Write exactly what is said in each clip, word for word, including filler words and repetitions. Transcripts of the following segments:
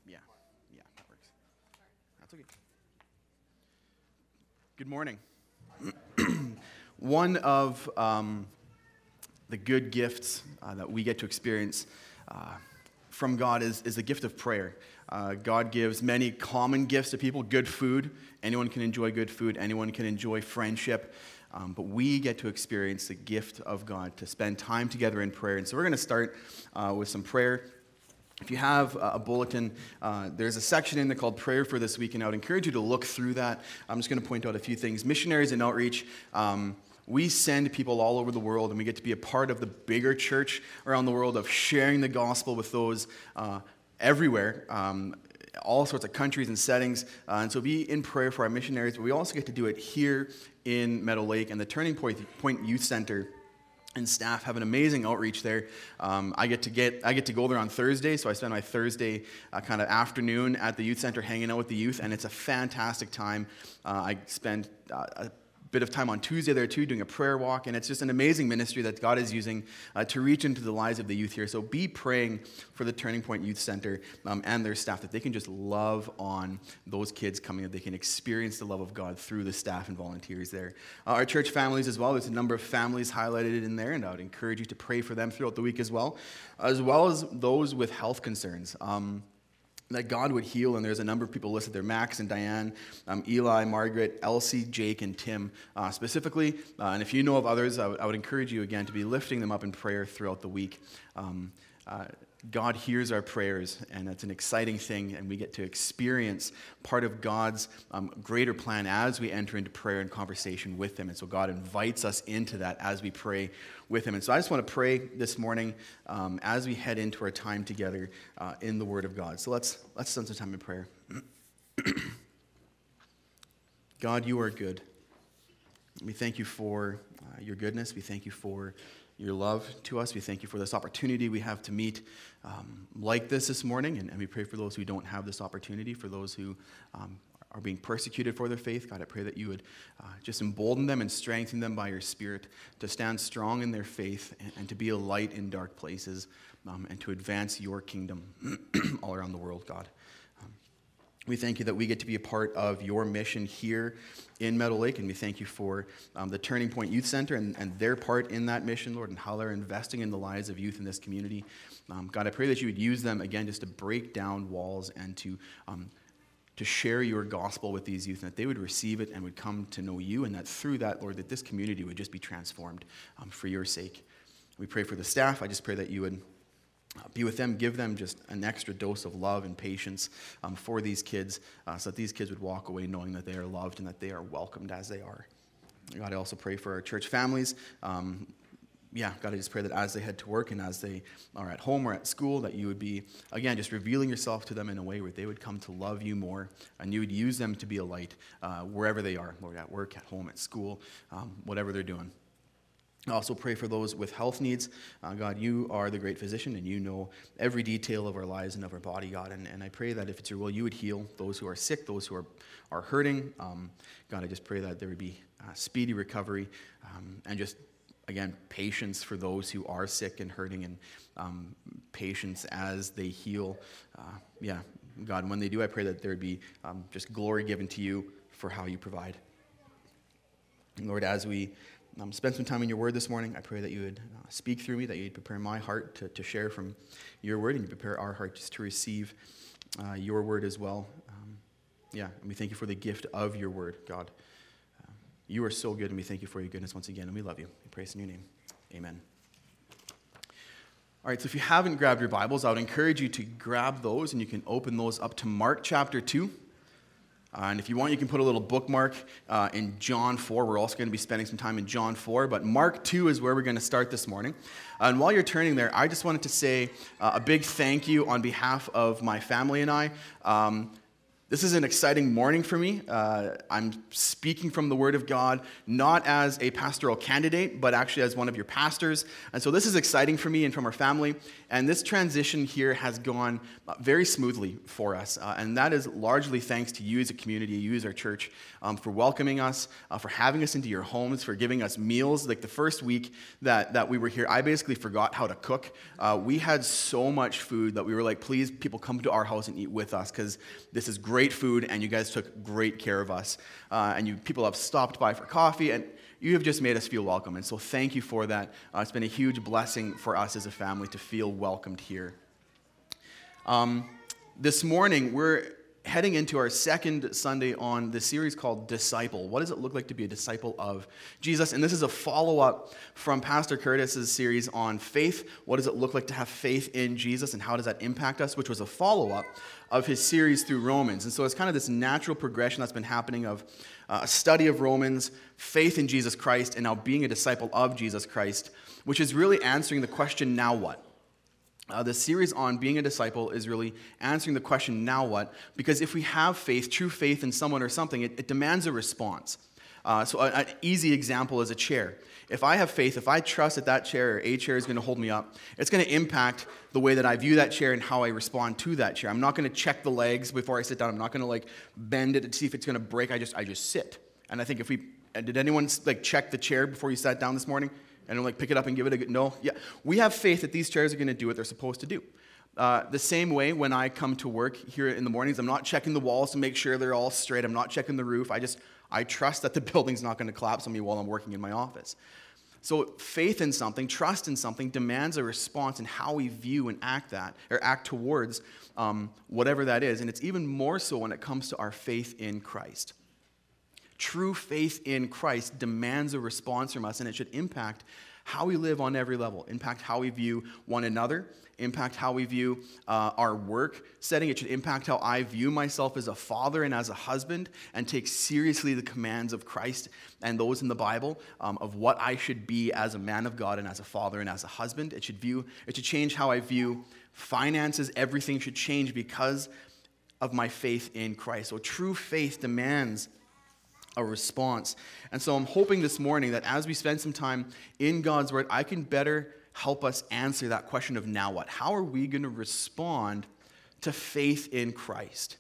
Yeah, yeah, that works. That's okay. Good morning. One of um, the good gifts uh, that we get to experience uh, from God is, is the gift of prayer. Uh, God gives many common gifts to people, good food. Anyone can enjoy good food. Anyone can enjoy friendship. Um, but we get to experience the gift of God to spend time together in prayer. And so we're going to start uh, with some prayer. If you have a bulletin, uh, there's a section in there called Prayer for This Week, and I would encourage you to look through that. I'm just going to point out a few things. Missionaries and outreach, um, we send people all over the world, and we get to be a part of the bigger church around the world of sharing the gospel with those uh, everywhere, um, all sorts of countries and settings. Uh, and so be in prayer for our missionaries, but we also get to do it here in Meadow Lake and the Turning Point, Point Youth Center. And staff have an amazing outreach there. Um, I get to get I get to go there on Thursday, so I spend my Thursday uh, kind of afternoon at the youth center hanging out with the youth, and it's a fantastic time. Uh, I spend uh, a bit of time on Tuesday there too, doing a prayer walk, and it's just an amazing ministry that God is using uh, to reach into the lives of the youth here. So be praying for the Turning Point Youth Center um, and their staff, that they can just love on those kids coming, that they can experience the love of God through the staff and volunteers there. Uh, our church families as well, there's a number of families highlighted in there, and I would encourage you to pray for them throughout the week as well, as well as those with health concerns. Um, that God would heal, and there's a number of people listed there, Max and Diane, um, Eli, Margaret, Elsie, Jake, and Tim uh, specifically. Uh, and if you know of others, I, w- I would encourage you again to be lifting them up in prayer throughout the week. Um, uh, God hears our prayers, and it's an exciting thing, and we get to experience part of God's um, greater plan as we enter into prayer and conversation with Him. And so God invites us into that as we pray with Him. And so I just want to pray this morning um, as we head into our time together uh, in the Word of God. So let's let's spend some time in prayer. God, you are good. We thank you for uh, your goodness. We thank you for your love to us. We thank you for this opportunity we have to meet um, like this this morning, and, and we pray for those who don't have this opportunity, for those who um, are being persecuted for their faith. God, I pray that you would uh, just embolden them and strengthen them by your Spirit to stand strong in their faith and, and to be a light in dark places um, and to advance your kingdom all around the world, God. Um, we thank you that we get to be a part of your mission here in Meadow Lake, and we thank you for um, the Turning Point Youth Center and, and their part in that mission, Lord, and how they're investing in the lives of youth in this community. Um, God, I pray that you would use them, again, just to break down walls and to um, to share your gospel with these youth, and that they would receive it and would come to know you, and that through that, Lord, that this community would just be transformed um, for your sake. We pray for the staff. I just pray that you would Uh, be with them, give them just an extra dose of love and patience um, for these kids, uh, so that these kids would walk away knowing that they are loved and that they are welcomed as they are. God, I also pray for our church families. Um, yeah, God, I just pray that as they head to work and as they are at home or at school, that you would be, again, just revealing yourself to them in a way where they would come to love you more, and you would use them to be a light uh, wherever they are, Lord, at work, at home, at school, um, whatever they're doing. I also pray for those with health needs. Uh, God, you are the great physician, and you know every detail of our lives and of our body, God. And, and I pray that if it's your will, you would heal those who are sick, those who are, are hurting. Um, God, I just pray that there would be uh, speedy recovery um, and just, again, patience for those who are sick and hurting, and um, patience as they heal. Uh, yeah, God, when they do, I pray that there would be um, just glory given to you for how you provide. And Lord, as we Um, spend some time in your word this morning, I pray that you would uh, speak through me, that you'd prepare my heart to, to share from your word, and you prepare our hearts to receive uh, your word as well. Um, yeah, and we thank you for the gift of your word, God. Uh, you are so good, and we thank you for your goodness once again, and we love you. We praise in your name. Amen. All right, so if you haven't grabbed your Bibles, I would encourage you to grab those, and you can open those up to Mark chapter two. Uh, and if you want, you can put a little bookmark uh, in John four. We're also going to be spending some time in John four, but Mark two is where we're going to start this morning. Uh, and while you're turning there, I just wanted to say uh, a big thank you on behalf of my family and I. Um, This is an exciting morning for me. Uh, I'm speaking from the Word of God, not as a pastoral candidate, but actually as one of your pastors. And so this is exciting for me and from our family. And this transition here has gone very smoothly for us. Uh, and that is largely thanks to you as a community, you as our church, um, for welcoming us, uh, for having us into your homes, for giving us meals. Like the first week that, that we were here, I basically forgot how to cook. Uh, we had so much food that we were like, please, people come to our house and eat with us, because this is great food, and you guys took great care of us. Uh, and you people have stopped by for coffee, and you have just made us feel welcome. And so thank you for that. Uh, it's been a huge blessing for us as a family to feel welcomed here. Um, this morning, we're heading into our second Sunday on the series called Disciple. What does it look like to be a disciple of Jesus? And this is a follow-up from Pastor Curtis's series on faith. What does it look like to have faith in Jesus, and how does that impact us? Which was a follow-up of his series through Romans. And so it's kind of this natural progression that's been happening of uh, a study of Romans, faith in Jesus Christ, and now being a disciple of Jesus Christ, which is really answering the question, now what? Uh, the series on being a disciple is really answering the question, now what? Because if we have faith, true faith in someone or something, it, it demands a response. Uh, so a- an easy example is a chair. If I have faith, if I trust that that chair or a chair is going to hold me up, it's going to impact the way that I view that chair and how I respond to that chair. I'm not going to check the legs before I sit down. I'm not going to like bend it to see if it's going to break. I just I just sit. And I think if we did anyone like check the chair before you sat down this morning? And like pick it up and give it a good, no? Yeah. We have faith that these chairs are going to do what they're supposed to do. Uh, the same way when I come to work here in the mornings, I'm not checking the walls to make sure they're all straight. I'm not checking the roof. I just, I trust that the building's not going to collapse on me while I'm working in my office. So faith in something, trust in something demands a response in how we view and act that, or act towards um, whatever that is. And it's even more so when it comes to our faith in Christ. True faith in Christ demands a response from us, and it should impact how we live on every level, impact how we view one another, impact how we view uh, our work setting. It should impact how I view myself as a father and as a husband, and take seriously the commands of Christ and those in the Bible um, of what I should be as a man of God and as a father and as a husband. It should view. It should change how I view finances. Everything should change because of my faith in Christ. So true faith demands a response. And so I'm hoping this morning that as we spend some time in God's Word, I can better help us answer that question of now what? How are we going to respond to faith in Christ?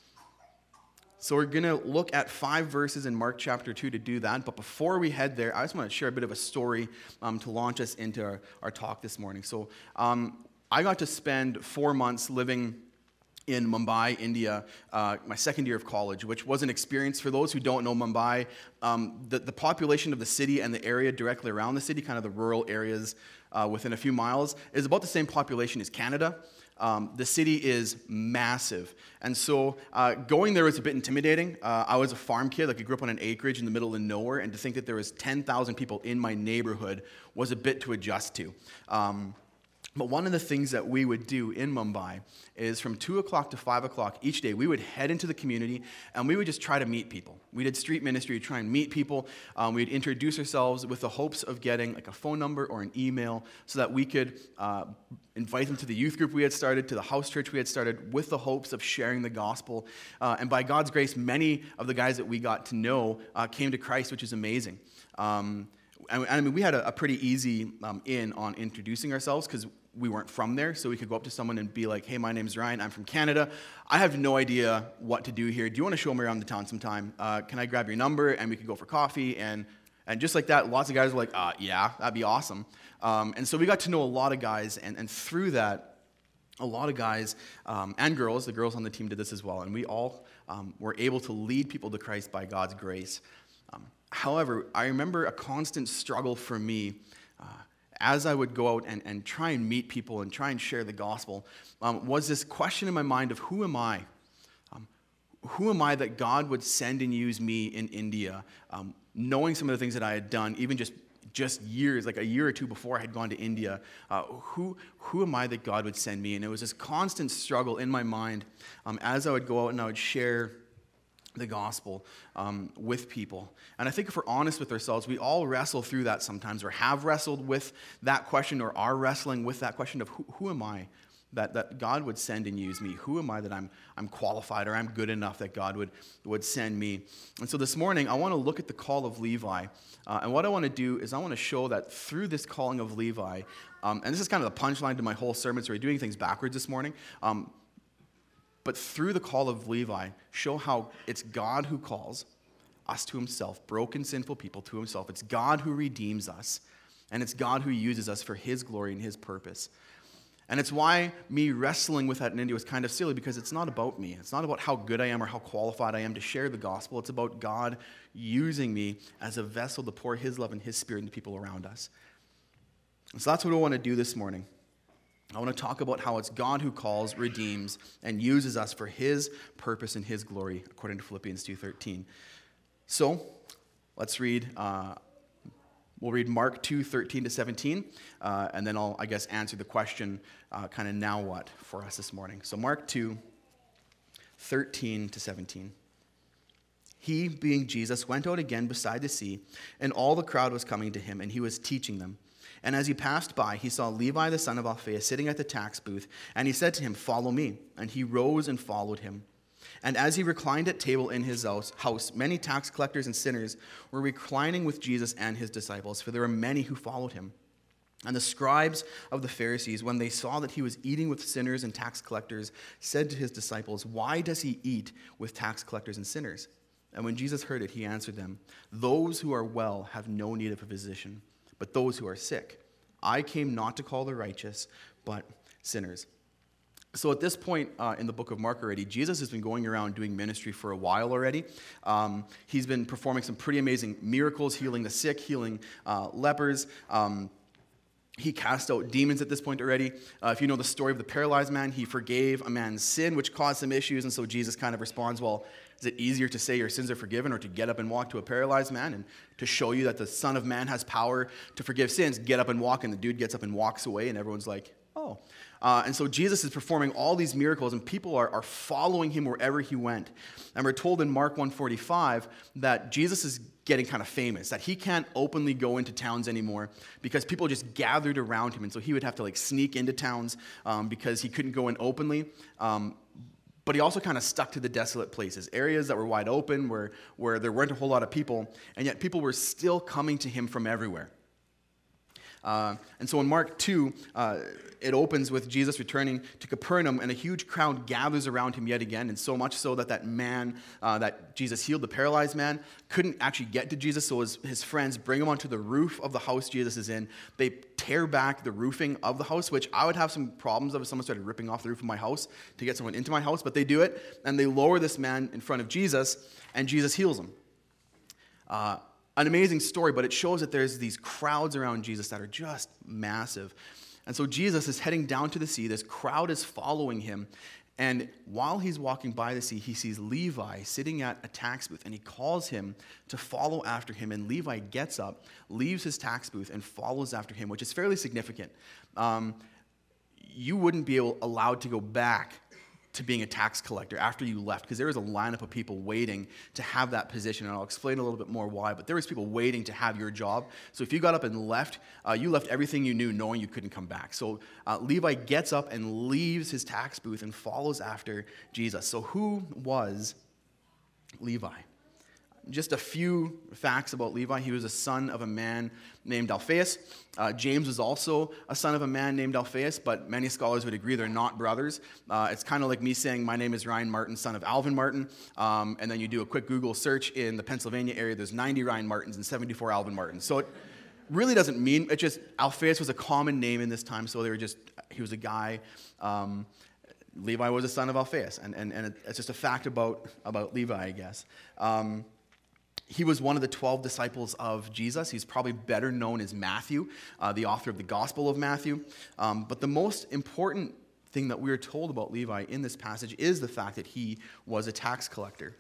So we're going to look at five verses in Mark chapter two to do that. But before we head there, I just want to share a bit of a story um, to launch us into our, our talk this morning. So um, I got to spend four months living in Mumbai, India, uh, my second year of college, which was an experience. For those who don't know Mumbai, um, the, the population of the city and the area directly around the city, kind of the rural areas uh, within a few miles, is about the same population as Canada. Um, the city is massive. And so uh, going there was a bit intimidating. Uh, I was a farm kid, like I grew up on an acreage in the middle of nowhere, and to think that there was ten thousand people in my neighborhood was a bit to adjust to. Um, But one of the things that we would do in Mumbai is from two o'clock to five o'clock each day, we would head into the community and we would just try to meet people. We did street ministry to try and meet people. Um, we'd introduce ourselves with the hopes of getting like a phone number or an email so that we could uh, invite them to the youth group we had started, to the house church we had started, with the hopes of sharing the gospel. Uh, and by God's grace, many of the guys that we got to know uh, came to Christ, which is amazing. Um, and, I mean, we had a, a pretty easy um, in on introducing ourselves because we weren't from there, so we could go up to someone and be like, hey, my name's Ryan, I'm from Canada. I have no idea what to do here. Do you want to show me around the town sometime? Uh, can I grab your number? And we could go for coffee. And and just like that, lots of guys were like, uh, yeah, that'd be awesome. Um, and so we got to know a lot of guys, and, and through that, a lot of guys um, and girls, the girls on the team did this as well, and we all um, were able to lead people to Christ by God's grace. Um, however, I remember a constant struggle for me uh, as I would go out and, and try and meet people and try and share the gospel, um, was this question in my mind of who am I? Um, who am I that God would send and use me in India, um, knowing some of the things that I had done, even just, just years, like a year or two before I had gone to India. Uh, who, who am I that God would send me? And it was this constant struggle in my mind um, as I would go out and I would share the gospel um, with people. And I think if we're honest with ourselves, we all wrestle through that sometimes, or have wrestled with that question, or are wrestling with that question of who, who am I that, that God would send and use me. Who am I that I'm, I'm qualified or I'm good enough that God would, would send me? And so this morning, I want to look at the call of Levi. Uh, and what I want to do is I want to show that through this calling of Levi, um, and this is kind of the punchline to my whole sermon, so we're doing things backwards this morning. Um, but through the call of Levi, show how it's God who calls us to himself, broken, sinful people to himself. It's God who redeems us, and it's God who uses us for his glory and his purpose. And it's why me wrestling with that in India was kind of silly, because it's not about me. It's not about how good I am or how qualified I am to share the gospel. It's about God using me as a vessel to pour his love and his spirit into people around us. And so that's what I want to do this morning. I want to talk about how it's God who calls, redeems, and uses us for his purpose and his glory, according to Philippians two thirteen. So, let's read, uh, we'll read Mark two thirteen to seventeen, uh, and then I'll, I guess, answer the question, uh, kind of now what, for us this morning. So Mark two thirteen to seventeen. He, being Jesus, went out again beside the sea, and all the crowd was coming to him, and he was teaching them. And as he passed by, he saw Levi the son of Alphaeus sitting at the tax booth, and he said to him, "Follow me." And he rose and followed him. And as he reclined at table in his house, many tax collectors and sinners were reclining with Jesus and his disciples, for there were many who followed him. And the scribes of the Pharisees, when they saw that he was eating with sinners and tax collectors, said to his disciples, "Why does he eat with tax collectors and sinners?" And when Jesus heard it, he answered them, "Those who are well have no need of a physician, but those who are sick. I came not to call the righteous, but sinners." So at this point uh, in the book of Mark already, Jesus has been going around doing ministry for a while already. Um, he's been performing some pretty amazing miracles, healing the sick, healing uh, lepers. Um, he cast out demons at this point already. Uh, if you know the story of the paralyzed man, he forgave a man's sin, which caused some issues. And so Jesus kind of responds, well, is it easier to say your sins are forgiven or to get up and walk to a paralyzed man? And to show you that the Son of Man has power to forgive sins, get up and walk. And the dude gets up and walks away, and everyone's like, oh. Uh, and so Jesus is performing all these miracles, and people are, are following him wherever he went. And we're told in Mark one forty-five that Jesus is getting kind of famous, that he can't openly go into towns anymore because people just gathered around him. And so he would have to like sneak into towns um, because he couldn't go in openly. Um, but he also kind of stuck to the desolate places, areas that were wide open where, where there weren't a whole lot of people, and yet people were still coming to him from everywhere. Uh, and so in Mark two, uh, it opens with Jesus returning to Capernaum, and a huge crowd gathers around him yet again, and so much so that that man uh, that Jesus healed, the paralyzed man, couldn't actually get to Jesus, so his, his friends bring him onto the roof of the house Jesus is in. They tear back the roofing of the house, which I would have some problems of if someone started ripping off the roof of my house to get someone into my house, but they do it, and they lower this man in front of Jesus, and Jesus heals him. Uh, An amazing story, but it shows that there's these crowds around Jesus that are just massive. And so Jesus is heading down to the sea. This crowd is following him. And while he's walking by the sea, he sees Levi sitting at a tax booth, and he calls him to follow after him. And Levi gets up, leaves his tax booth, and follows after him, which is fairly significant. Um, you wouldn't be able, allowed to go back to being a tax collector after you left, because there was a lineup of people waiting to have that position, and I'll explain a little bit more why, but there was people waiting to have your job. So if you got up and left, uh, you left everything you knew knowing you couldn't come back. So uh, Levi gets up and leaves his tax booth and follows after Jesus. So who was Levi? Just a few facts about Levi. He was a son of a man named Alphaeus. Uh, James was also a son of a man named Alphaeus, but many scholars would agree they're not brothers. Uh, it's kind of like me saying my name is Ryan Martin, son of Alvin Martin, um, and then you do a quick Google search in the Pennsylvania area, there's ninety Ryan Martins and seventy-four Alvin Martins. So it really doesn't mean, it just, Alphaeus was a common name in this time, so they were just, he was a guy. Um, Levi was a son of Alphaeus, and, and, and it's just a fact about, about Levi, I guess. Um, He was one of the twelve disciples of Jesus. He's probably better known as Matthew, uh, the author of the Gospel of Matthew. Um, but the most important thing that we are told about Levi in this passage is the fact that he was a tax collector.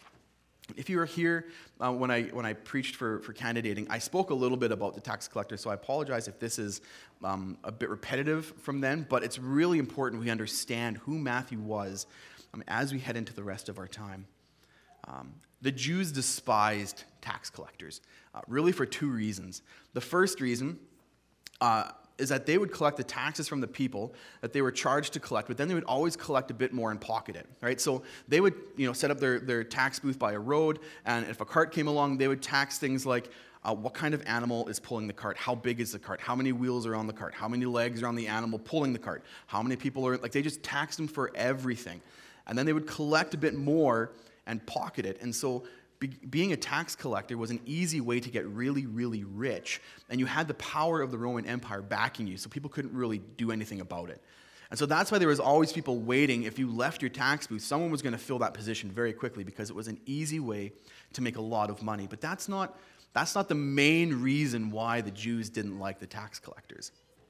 If you were here uh, when I when I preached for, for candidating, I spoke a little bit about the tax collector, so I apologize if this is um, a bit repetitive from then, but it's really important we understand who Matthew was um, as we head into the rest of our time. Um, the Jews despised tax collectors, uh, really for two reasons. The first reason, uh, is that they would collect the taxes from the people that they were charged to collect, but then they would always collect a bit more and pocket it, right? So they would, you know, set up their, their tax booth by a road, and if a cart came along, they would tax things like uh, what kind of animal is pulling the cart, how big is the cart, how many wheels are on the cart, how many legs are on the animal pulling the cart, how many people are, like they just taxed them for everything. And then they would collect a bit more and pocket it. And so Be- being a tax collector was an easy way to get really, really rich, and you had the power of the Roman Empire backing you, so people couldn't really do anything about it. And so that's why there was always people waiting. If you left your tax booth, someone was going to fill that position very quickly because it was an easy way to make a lot of money. But that's not, that's not the main reason why the Jews didn't like the tax collectors.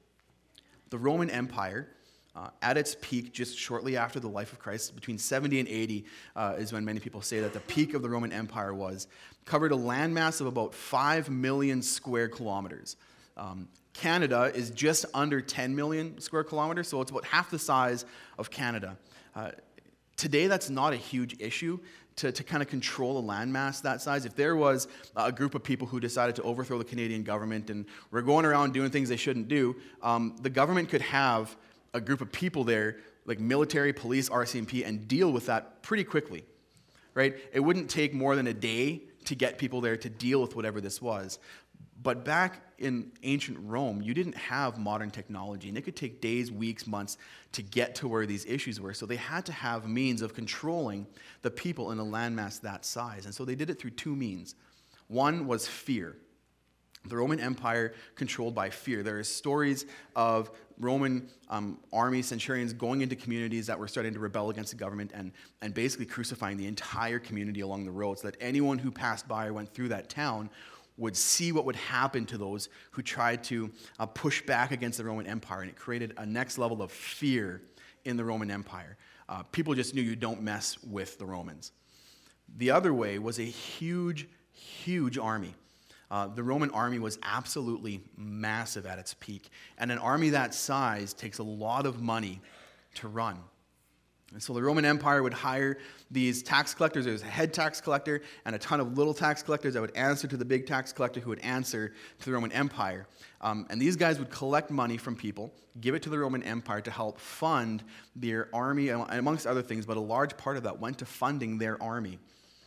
The Roman Empire, Uh, at its peak, just shortly after the life of Christ, between seventy and eighty uh, is when many people say that the peak of the Roman Empire was, covered a landmass of about five million square kilometers. Um, Canada is just under ten million square kilometers, so it's about half the size of Canada. Uh, today, that's not a huge issue to, to kind of control a landmass that size. If there was a group of people who decided to overthrow the Canadian government and were going around doing things they shouldn't do, um, the government could have a group of people there, like military, police, R C M P, and deal with that pretty quickly, right? It wouldn't take more than a day to get people there to deal with whatever this was. But back in ancient Rome, you didn't have modern technology, and it could take days, weeks, months to get to where these issues were. So they had to have means of controlling the people in a landmass that size. And so they did it through two means. One was fear. The Roman Empire controlled by fear. There are stories of Roman um, army centurions going into communities that were starting to rebel against the government and, and basically crucifying the entire community along the road so that anyone who passed by or went through that town would see what would happen to those who tried to uh, push back against the Roman Empire. And it created a next level of fear in the Roman Empire. Uh, people just knew you don't mess with the Romans. The other way was a huge, huge army. Uh, the Roman army was absolutely massive at its peak. And an army that size takes a lot of money to run. And so the Roman Empire would hire these tax collectors. There was a head tax collector and a ton of little tax collectors that would answer to the big tax collector who would answer to the Roman Empire. Um, and these guys would collect money from people, give it to the Roman Empire to help fund their army, amongst other things, but a large part of that went to funding their army.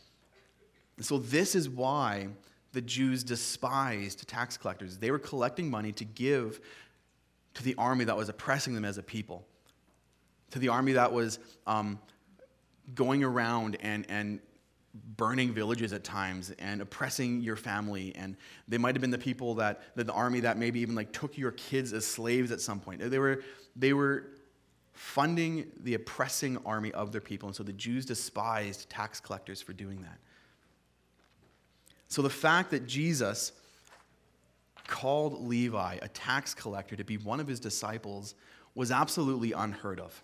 And so this is why the Jews despised tax collectors. They were collecting money to give to the army that was oppressing them as a people, to the army that was um, going around and, and burning villages at times and oppressing your family. And they might have been the people that, that the army that maybe even like took your kids as slaves at some point. They were, they were funding the oppressing army of their people. And so the Jews despised tax collectors for doing that. So the fact that Jesus called Levi, a tax collector, to be one of his disciples was absolutely unheard of.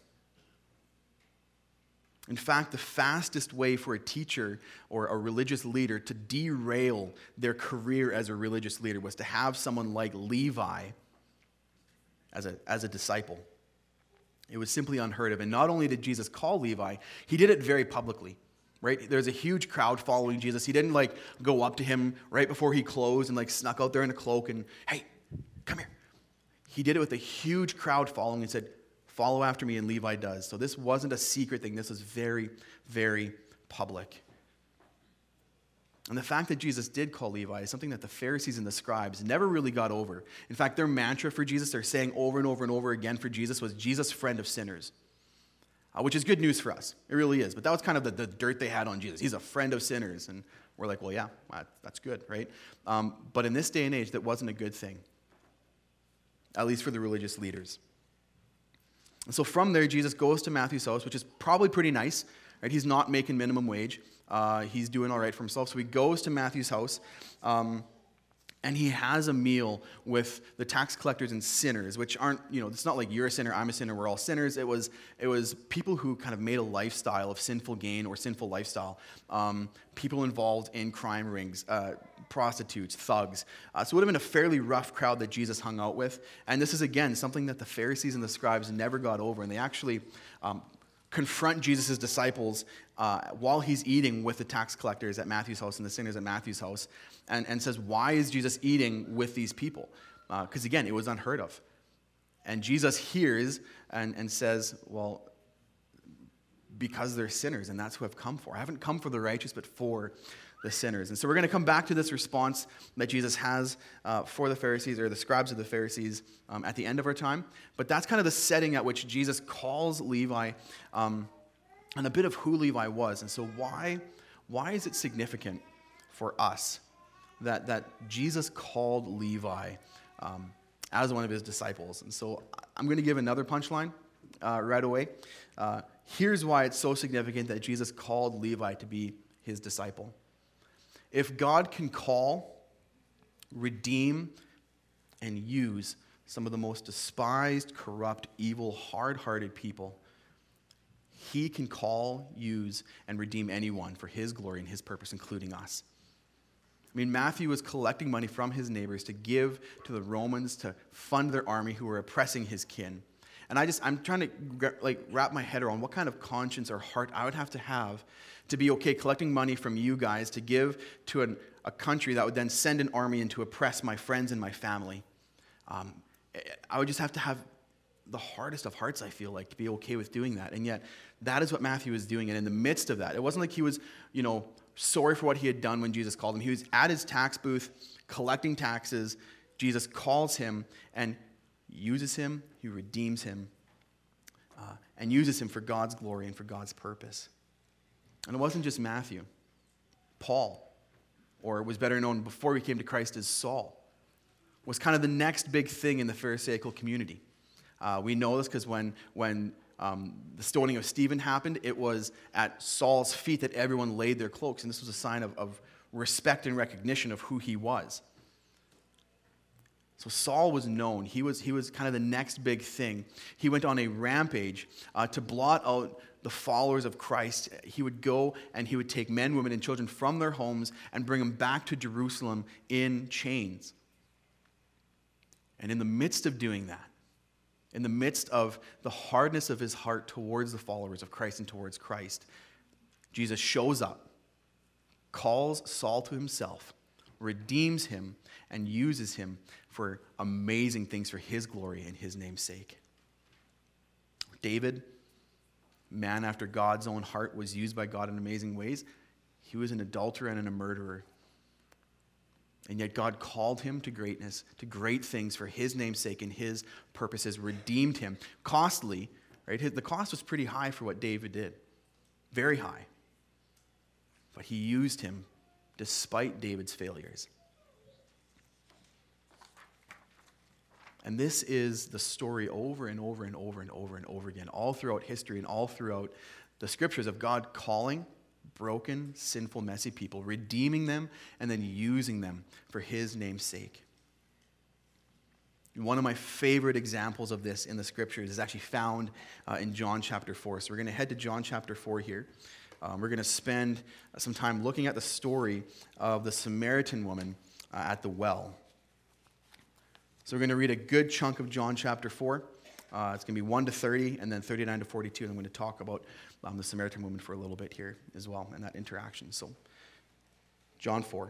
In fact, the fastest way for a teacher or a religious leader to derail their career as a religious leader was to have someone like Levi as a, as a disciple. It was simply unheard of. And not only did Jesus call Levi, he did it very publicly. Right? There's a huge crowd following Jesus. He didn't like go up to him right before he closed and like snuck out there in a cloak and, hey, come here. He did it with a huge crowd following and said, follow after me, and Levi does. So this wasn't a secret thing. This was very, very public. And the fact that Jesus did call Levi is something that the Pharisees and the scribes never really got over. In fact, their mantra for Jesus, they're saying over and over and over again for Jesus, was Jesus, friend of sinners. Uh, which is good news for us. It really is. But that was kind of the, the dirt they had on Jesus. He's a friend of sinners. And we're like, well, yeah, that's good, right? Um, but in this day and age, that wasn't a good thing, at least for the religious leaders. And so from there, Jesus goes to Matthew's house, which is probably pretty nice, right? He's not making minimum wage. Uh, he's doing all right for himself. So he goes to Matthew's house. Um, And he has a meal with the tax collectors and sinners, which aren't, you know, it's not like you're a sinner, I'm a sinner, we're all sinners. It was it was people who kind of made a lifestyle of sinful gain or sinful lifestyle. Um, people involved in crime rings, uh, prostitutes, thugs. Uh, so it would have been a fairly rough crowd that Jesus hung out with. And this is, again, something that the Pharisees and the scribes never got over. And they actually um, confront Jesus' disciples uh, while he's eating with the tax collectors at Matthew's house and the sinners at Matthew's house, and, and says, why is Jesus eating with these people? Because, uh, again, it was unheard of. and Jesus hears and, and says, well, because they're sinners, and that's who I've come for. I haven't come for the righteous, but for the sinners. And so we're going to come back to this response that Jesus has uh, for the Pharisees, or the scribes of the Pharisees, um, at the end of our time. But that's kind of the setting at which Jesus calls Levi, um, and a bit of who Levi was. And so why, why is it significant for us that, that Jesus called Levi um, as one of his disciples? And so I'm going to give another punchline uh, right away. Uh, here's why it's so significant that Jesus called Levi to be his disciple. If God can call, redeem, and use some of the most despised, corrupt, evil, hard-hearted people, he can call, use, and redeem anyone for his glory and his purpose, including us. I mean, Matthew was collecting money from his neighbors to give to the Romans to fund their army who were oppressing his kin. And I just, I'm trying to like wrap my head around what kind of conscience or heart I would have to have to be okay collecting money from you guys to give to an, a country that would then send an army in to oppress my friends and my family. Um, I would just have to have the hardest of hearts, I feel like, to be okay with doing that. And yet, that is what Matthew was doing. And in the midst of that, it wasn't like he was, you know, sorry for what he had done when Jesus called him. He was at his tax booth collecting taxes. Jesus calls him and uses him, he redeems him, uh, and uses him for God's glory and for God's purpose. And it wasn't just Matthew. Paul, or was better known before he came to Christ as Saul, was kind of the next big thing in the Pharisaical community. Uh, we know this because when, when um, the stoning of Stephen happened, it was at Saul's feet that everyone laid their cloaks, and this was a sign of, of respect and recognition of who he was. So Saul was known. He was, he was kind of the next big thing. He went on a rampage uh, to blot out the followers of Christ. He would go and he would take men, women, and children from their homes and bring them back to Jerusalem in chains. And in the midst of doing that, in the midst of the hardness of his heart towards the followers of Christ and towards Christ, Jesus shows up, calls Saul to himself, redeems him, and uses him for amazing things for his glory and his name's sake. David, man after God's own heart, was used by God in amazing ways. He was an adulterer and a murderer. And yet God called him to greatness, to great things for his name's sake and his purposes, redeemed him. Costly, right? The cost was pretty high for what David did. Very high. But he used him despite David's failures. And this is the story over and over and over and over and over again, all throughout history and all throughout the scriptures, of God calling broken, sinful, messy people, redeeming them, and then using them for his name's sake. One of my favorite examples of this in the scriptures is actually found uh, in John chapter four. So we're going to head to John chapter four here. Um, we're going to spend some time looking at the story of the Samaritan woman uh, at the well. So we're going to read a good chunk of John chapter four. Uh, it's going to be one to thirty, and then thirty-nine to forty-two, and I'm going to talk about um, the Samaritan woman for a little bit here as well, and that interaction. So, John four.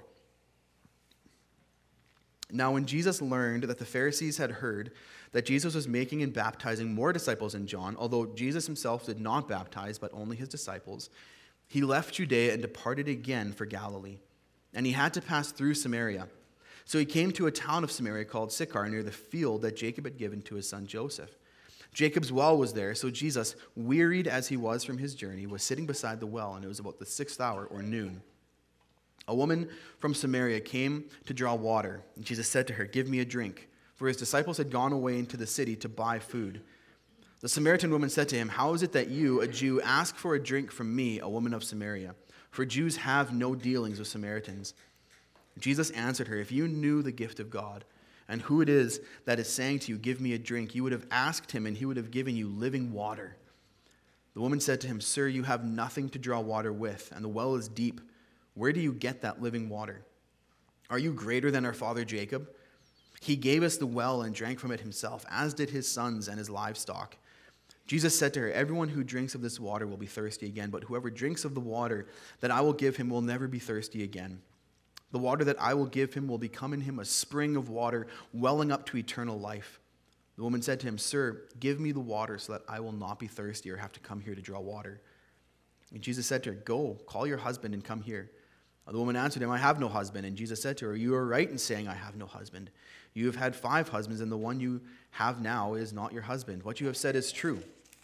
Now when Jesus learned that the Pharisees had heard that Jesus was making and baptizing more disciples than John, although Jesus himself did not baptize, but only his disciples, he left Judea and departed again for Galilee. And he had to pass through Samaria. So he came to a town of Samaria called Sychar, near the field that Jacob had given to his son Joseph. Jacob's well was there, so Jesus, wearied as he was from his journey, was sitting beside the well, and it was about the sixth hour, or noon. A woman from Samaria came to draw water, and Jesus said to her, "Give me a drink," for his disciples had gone away into the city to buy food. The Samaritan woman said to him, "How is it that you, a Jew, ask for a drink from me, a woman of Samaria? For Jews have no dealings with Samaritans." Jesus answered her, "If you knew the gift of God, and who it is that is saying to you, 'Give me a drink,' you would have asked him, and he would have given you living water." The woman said to him, "Sir, you have nothing to draw water with, and the well is deep. Where do you get that living water? Are you greater than our father Jacob? He gave us the well and drank from it himself, as did his sons and his livestock." Jesus said to her, "Everyone who drinks of this water will be thirsty again, but whoever drinks of the water that I will give him will never be thirsty again. The water that I will give him will become in him a spring of water welling up to eternal life." The woman said to him, "Sir, give me the water so that I will not be thirsty or have to come here to draw water." And Jesus said to her, "Go, call your husband and come here." The woman answered him, "I have no husband." And Jesus said to her, "You are right in saying, 'I have no husband.' You have had five husbands, and the one you have now is not your husband. What you have said is true."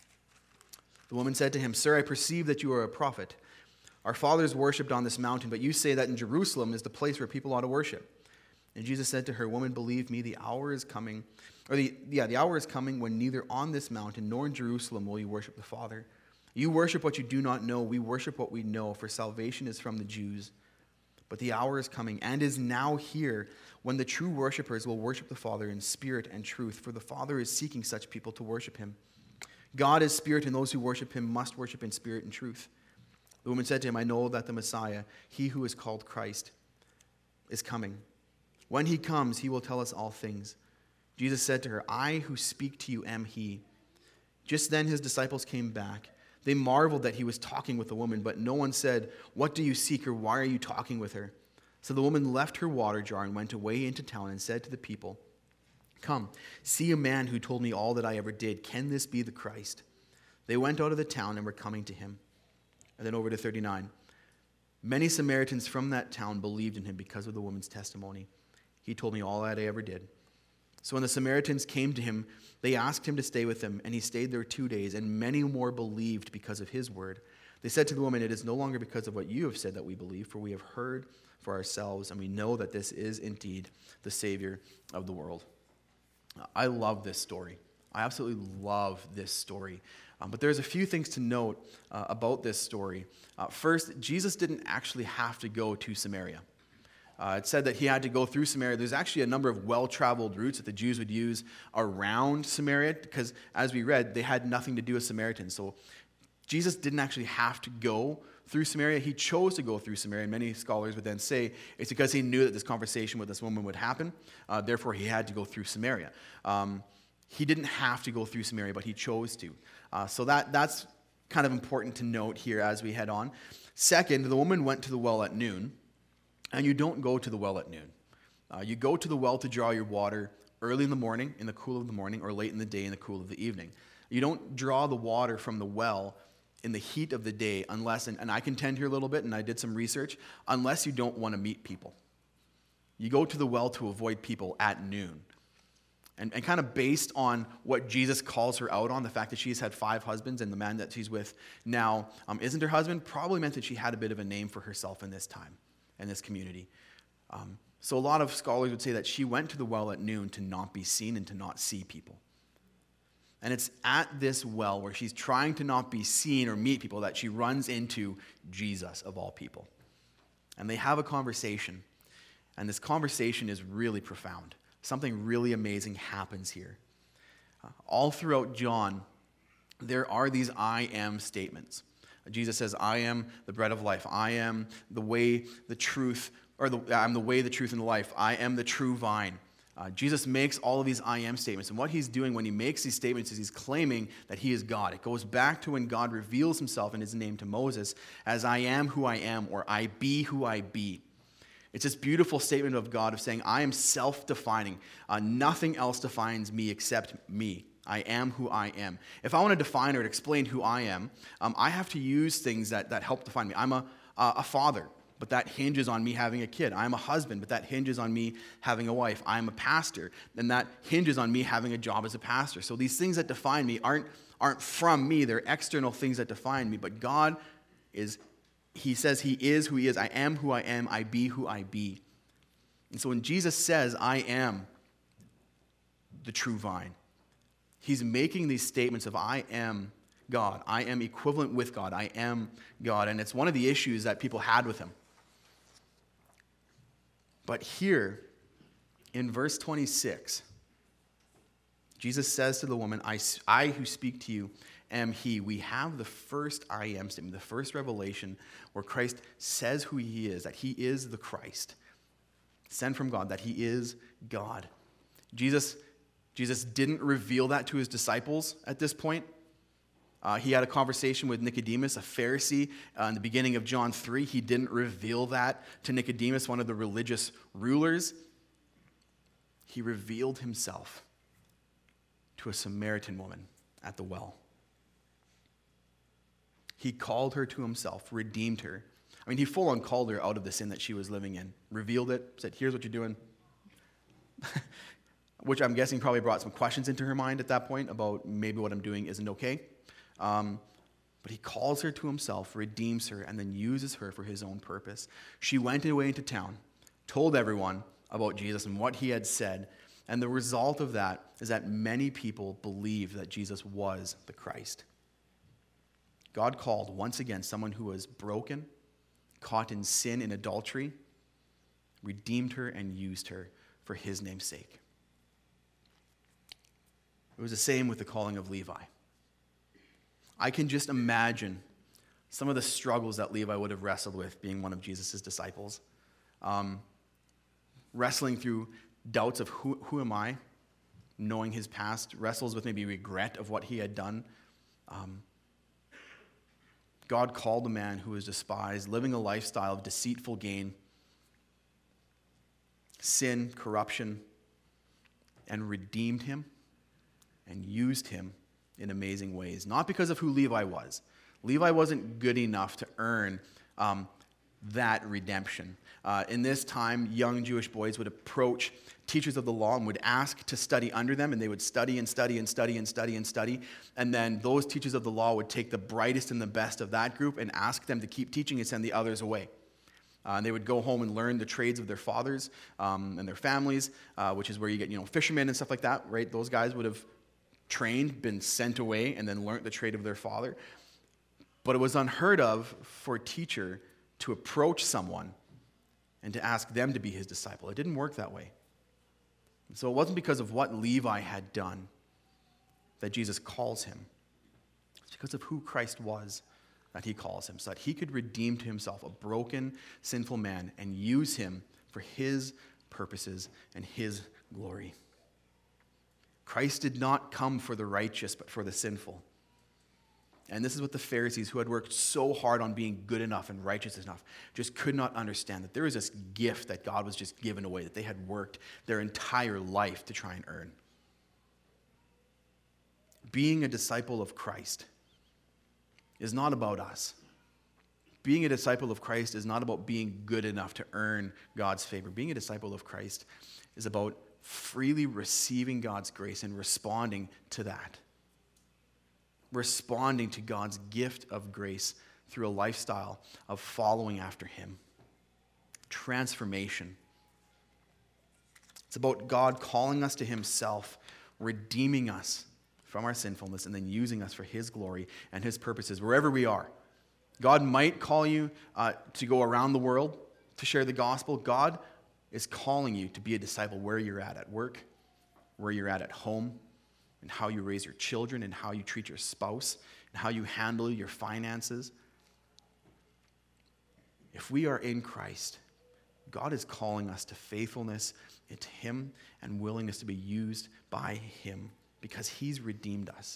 The woman said to him, "Sir, I perceive that you are a prophet. Our fathers worshipped on this mountain, but you say that in Jerusalem is the place where people ought to worship." And Jesus said to her, "Woman, believe me, the hour is coming, or the yeah, the hour is coming when neither on this mountain nor in Jerusalem will you worship the Father. You worship what you do not know. We worship what we know, for salvation is from the Jews. But the hour is coming and is now here when the true worshipers will worship the Father in spirit and truth, for the Father is seeking such people to worship him. God is spirit, and those who worship him must worship in spirit and truth." The woman said to him, "I know that the Messiah, he who is called Christ, is coming. When he comes, he will tell us all things." Jesus said to her, "I who speak to you am he." Just then his disciples came back. They marveled that he was talking with the woman, but no one said, "What do you seek?" or "Why are you talking with her?" So the woman left her water jar and went away into town and said to the people, "Come, see a man who told me all that I ever did. Can this be the Christ?" They went out of the town and were coming to him. And then over to thirty-nine. Many Samaritans from that town believed in him because of the woman's testimony. "He told me all that I ever did." So when the Samaritans came to him, they asked him to stay with them, and he stayed there two days, and many more believed because of his word. They said to the woman, "It is no longer because of what you have said that we believe, for we have heard for ourselves, and we know that this is indeed the Savior of the world." I love this story. I absolutely love this story. Um, but there's a few things to note uh, about this story. Uh, first, Jesus didn't actually have to go to Samaria. Uh, it said that he had to go through Samaria. There's actually a number of well-traveled routes that the Jews would use around Samaria because, as we read, they had nothing to do with Samaritans. So Jesus didn't actually have to go through Samaria. He chose to go through Samaria, and many scholars would then say it's because he knew that this conversation with this woman would happen. Uh, therefore, he had to go through Samaria. Um, he didn't have to go through Samaria, but he chose to. Uh, so that that's kind of important to note here as we head on. Second, the woman went to the well at noon. And you don't go to the well at noon. Uh, you go to the well to draw your water early in the morning, in the cool of the morning, or late in the day, in the cool of the evening. You don't draw the water from the well in the heat of the day unless, and, and I contend here a little bit, and I did some research, unless you don't want to meet people. You go to the well to avoid people at noon. And, and kind of based on what Jesus calls her out on, the fact that she's had five husbands and the man that she's with now um, isn't her husband, probably meant that she had a bit of a name for herself in this time. In this community. Um, so a lot of scholars would say that she went to the well at noon to not be seen and to not see people. And it's at this well where she's trying to not be seen or meet people that she runs into Jesus of all people. And they have a conversation. And this conversation is really profound. Something really amazing happens here. Uh, all throughout John, there are these I am statements. Jesus says, "I am the bread of life. I am the way, the truth, or the, I'm the way, the truth, and the life. I am the true vine." Uh, Jesus makes all of these I am statements. And what he's doing when he makes these statements is he's claiming that he is God. It goes back to when God reveals himself in his name to Moses as "I am who I am," or "I be who I be." It's this beautiful statement of God of saying, I am self-defining. Uh, nothing else defines me except me. I am who I am. If I want to define or explain who I am, um, I have to use things that, that help define me. I'm a, uh, a father, but that hinges on me having a kid. I'm a husband, but that hinges on me having a wife. I'm a pastor, and that hinges on me having a job as a pastor. So these things that define me aren't, aren't from me. They're external things that define me. But God is, he says he is who he is. I am who I am. I be who I be. And so when Jesus says, I am the true vine, he's making these statements of I am God. I am equivalent with God. I am God. And it's one of the issues that people had with him. But here, in verse twenty-six, Jesus says to the woman, I, I who speak to you am he. We have the first I am statement, the first revelation where Christ says who he is, that he is the Christ, sent from God, that he is God. Jesus Jesus didn't reveal that to his disciples at this point. Uh, he had a conversation with Nicodemus, a Pharisee, uh, in the beginning of John three. He didn't reveal that to Nicodemus, one of the religious rulers. He revealed himself to a Samaritan woman at the well. He called her to himself, redeemed her. I mean, he full on called her out of the sin that she was living in, revealed it, said, here's what you're doing. Which I'm guessing probably brought some questions into her mind at that point about maybe what I'm doing isn't okay. Um, but he calls her to himself, redeems her, and then uses her for his own purpose. She went away into town, told everyone about Jesus and what he had said, and the result of that is that many people believed that Jesus was the Christ. God called once again someone who was broken, caught in sin and adultery, redeemed her and used her for his name's sake. It was the same with the calling of Levi. I can just imagine some of the struggles that Levi would have wrestled with being one of Jesus' disciples. Um, wrestling through doubts of who, who am I, knowing his past, wrestles with maybe regret of what he had done. Um, God called a man who was despised, living a lifestyle of deceitful gain, sin, corruption, and redeemed him and used him in amazing ways. Not because of who Levi was. Levi wasn't good enough to earn um, that redemption. Uh, in this time, young Jewish boys would approach teachers of the law and would ask to study under them, and they would study and study and study and study and study. And then those teachers of the law would take the brightest and the best of that group and ask them to keep teaching and send the others away. Uh, and they would go home and learn the trades of their fathers um, and their families, uh, which is where you get, you know, fishermen and stuff like that, right? Those guys would have trained, been sent away, and then learned the trade of their father. But it was unheard of for a teacher to approach someone and to ask them to be his disciple. It didn't work that way. And so it wasn't because of what Levi had done that Jesus calls him. It's because of who Christ was that he calls him, so that he could redeem to himself a broken, sinful man and use him for his purposes and his glory. Christ did not come for the righteous, but for the sinful. And this is what the Pharisees, who had worked so hard on being good enough and righteous enough, just could not understand, that there was this gift that God was just giving away, that they had worked their entire life to try and earn. Being a disciple of Christ is not about us. Being a disciple of Christ is not about being good enough to earn God's favor. Being a disciple of Christ is about freely receiving God's grace and responding to that. Responding to God's gift of grace through a lifestyle of following after him. Transformation. It's about God calling us to himself, redeeming us from our sinfulness, and then using us for his glory and his purposes wherever we are. God might call you uh, to go around the world to share the gospel. God is calling you to be a disciple where you're at, at work, where you're at at home, and how you raise your children, and how you treat your spouse, and how you handle your finances. If we are in Christ, God is calling us to faithfulness to him and willingness to be used by him because he's redeemed us.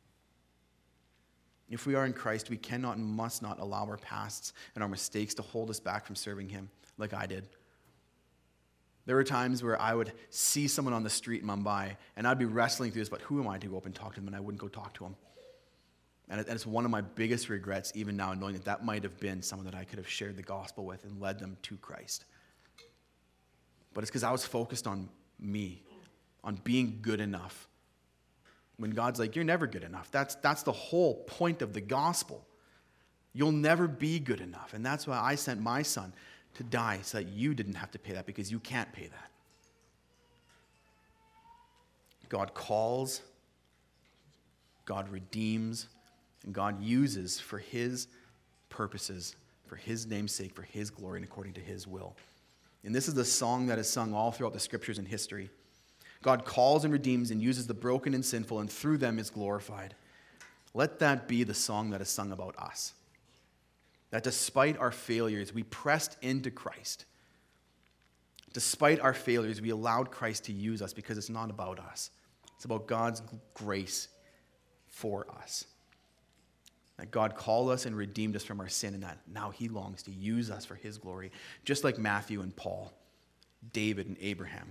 If we are in Christ, we cannot and must not allow our pasts and our mistakes to hold us back from serving him like I did. There were times where I would see someone on the street in Mumbai, and I'd be wrestling through this, but who am I to go up and talk to them, and I wouldn't go talk to them. And it's one of my biggest regrets, even now, knowing that that might have been someone that I could have shared the gospel with and led them to Christ. But it's because I was focused on me, on being good enough. When God's like, you're never good enough. That's, that's the whole point of the gospel. You'll never be good enough. And that's why I sent my son to die, so that you didn't have to pay that, because you can't pay that. God calls, God redeems, and God uses for his purposes, for his name's sake, for his glory, and according to his will. And this is the song that is sung all throughout the scriptures and history. God calls and redeems and uses the broken and sinful, and through them is glorified. Let that be the song that is sung about us. That despite our failures, we pressed into Christ. Despite our failures, we allowed Christ to use us, because it's not about us. It's about God's grace for us. That God called us and redeemed us from our sin, and that now he longs to use us for his glory, just like Matthew and Paul, David and Abraham,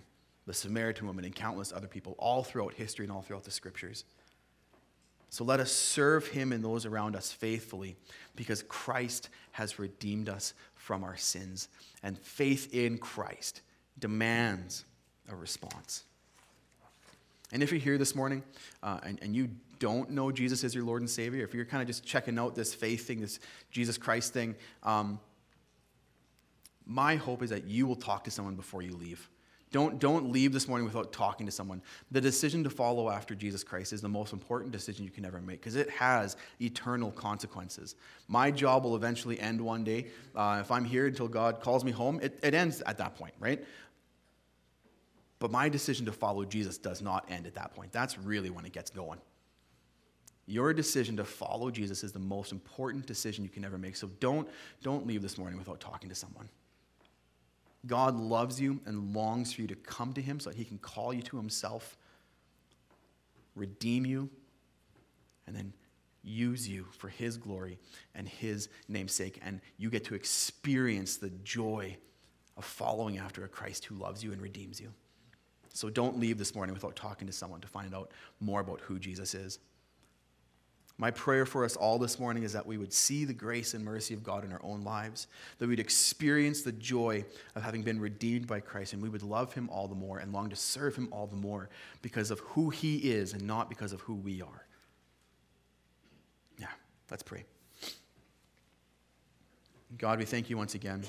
the Samaritan woman, and countless other people all throughout history and all throughout the scriptures. So let us serve him and those around us faithfully, because Christ has redeemed us from our sins. And faith in Christ demands a response. And if you're here this morning uh, and, and you don't know Jesus as your Lord and Savior, if you're kind of just checking out this faith thing, this Jesus Christ thing, um, my hope is that you will talk to someone before you leave. Don't, don't leave this morning without talking to someone. The decision to follow after Jesus Christ is the most important decision you can ever make, because it has eternal consequences. My job will eventually end one day. Uh, if I'm here until God calls me home, it, it ends at that point, right? But my decision to follow Jesus does not end at that point. That's really when it gets going. Your decision to follow Jesus is the most important decision you can ever make. So don't, don't leave this morning without talking to someone. God loves you and longs for you to come to him so that he can call you to himself, redeem you, and then use you for his glory and his namesake. And you get to experience the joy of following after a Christ who loves you and redeems you. So don't leave this morning without talking to someone to find out more about who Jesus is. My prayer for us all this morning is that we would see the grace and mercy of God in our own lives, that we'd experience the joy of having been redeemed by Christ, and we would love him all the more and long to serve him all the more because of who he is and not because of who we are. Yeah, let's pray. God, we thank you once again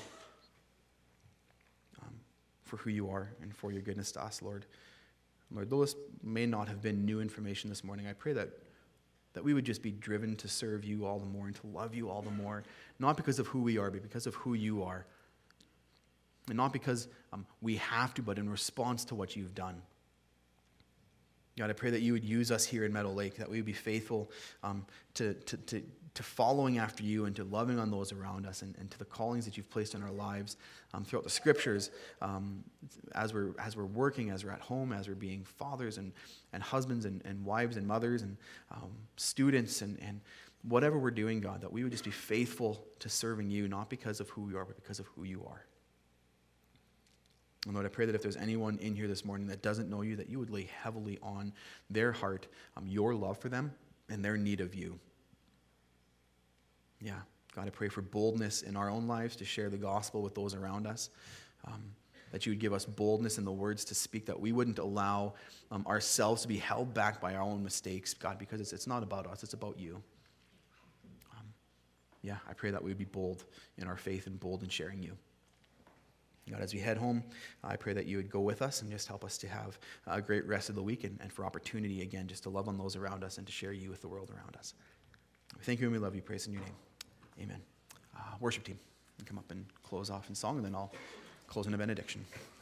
um, for who you are and for your goodness to us, Lord. Lord, though this may not have been new information this morning, I pray that that we would just be driven to serve you all the more and to love you all the more, not because of who we are, but because of who you are. And not because um, we have to, but in response to what you've done. God, I pray that you would use us here in Meadow Lake, that we would be faithful um, to, to, to, to following after you and to loving on those around us and, and to the callings that you've placed in our lives um, throughout the scriptures um, as we're as we're working, as we're at home, as we're being fathers and, and husbands and, and wives and mothers and um, students and, and whatever we're doing, God, that we would just be faithful to serving you, not because of who we are, but because of who you are. And Lord, I pray that if there's anyone in here this morning that doesn't know you, that you would lay heavily on their heart um, your love for them and their need of you. Yeah, God, I pray for boldness in our own lives to share the gospel with those around us, um, that you would give us boldness in the words to speak, that we wouldn't allow um, ourselves to be held back by our own mistakes, God, because it's, it's not about us, it's about you. Um, yeah, I pray that we would be bold in our faith and bold in sharing you. God, as we head home, I pray that you would go with us and just help us to have a great rest of the week and, and for opportunity, again, just to love on those around us and to share you with the world around us. We thank you and we love you. Praise in your name. Amen. Uh, worship team, you can come up and close off in song, and then I'll close in a benediction.